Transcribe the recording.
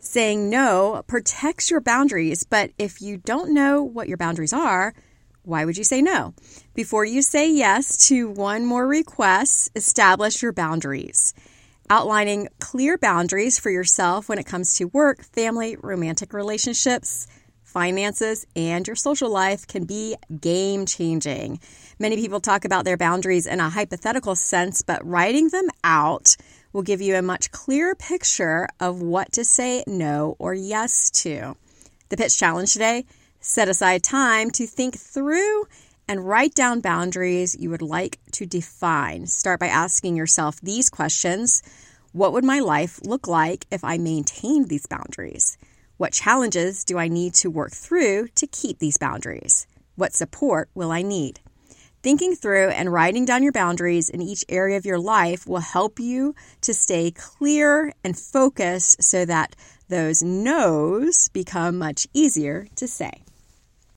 Saying no protects your boundaries, but if you don't know what your boundaries are, why would you say no? Before you say yes to one more request, establish your boundaries. Outlining clear boundaries for yourself when it comes to work, family, romantic relationships, finances, and your social life can be game-changing. Many people talk about their boundaries in a hypothetical sense, but writing them out will give you a much clearer picture of what to say no or yes to. The pitch challenge today: set aside time to think through and write down boundaries you would like to define. Start by asking yourself these questions. What would my life look like if I maintained these boundaries? What challenges do I need to work through to keep these boundaries? What support will I need? Thinking through and writing down your boundaries in each area of your life will help you to stay clear and focused so that those no's become much easier to say.